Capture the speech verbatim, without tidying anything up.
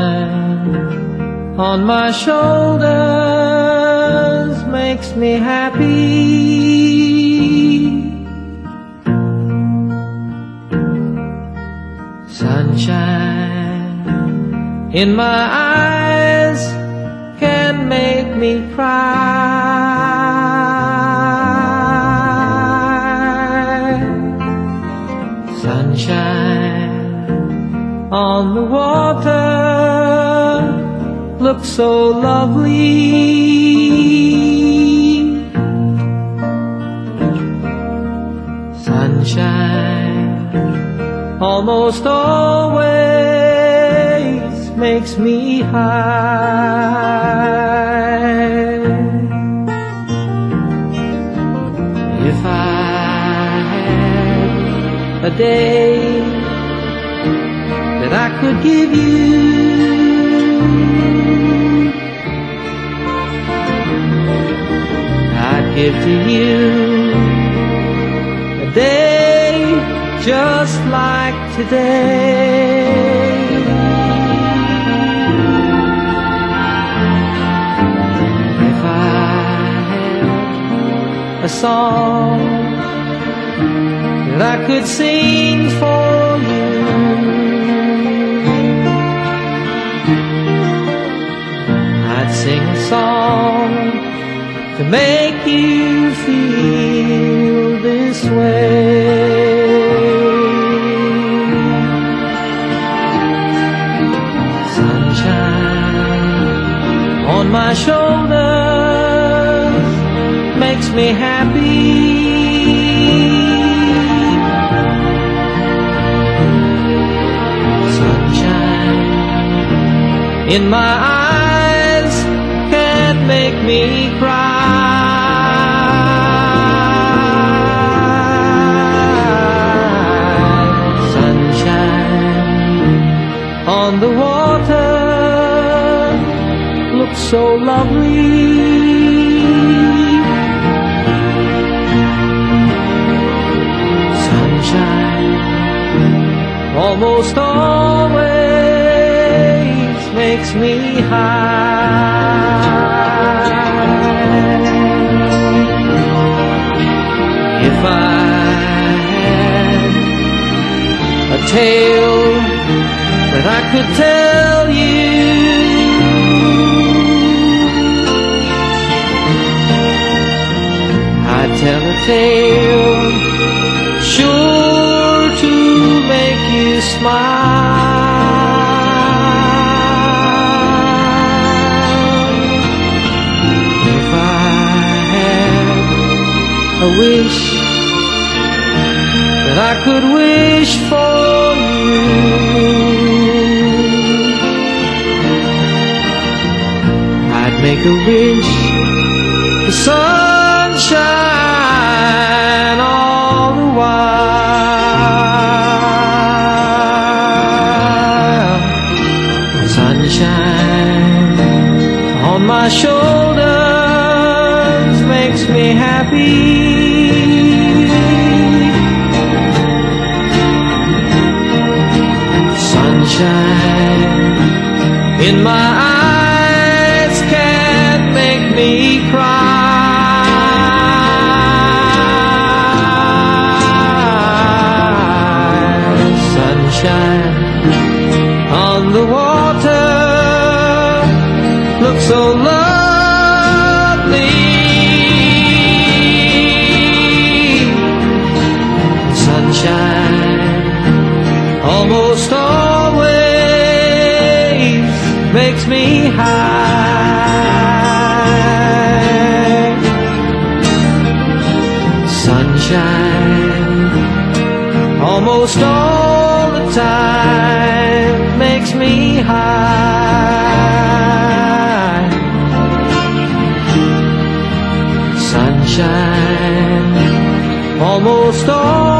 Sunshine on my shoulders makes me happy. Sunshine in my eyes can make me cry. Sunshine on the water looks so lovely. Sunshine almost always makes me high. If I had a day that I could give you, I'd give to you a day just like today. If I had a song that I could sing for you, I'd sing a song to make you feel this way. Sunshine on my shoulders makes me happy. Sunshine in my eyes can't make me cry. Sunshine on the water looks so lovely. Sunshine almost always makes me high. If I had a tale that I could tell you, I'd tell a tale sure to make you smile. If I had a wish that I could wish for you, I'd make a wish for sunshine all the while. Sunshine on my shoulders makes me happy. Sunshine in my eyes can't make me cry. Sunshine on the water looks so lovely. Sunshine almost always makes me high. Sunshine almost all the time makes me high. Sunshine almost all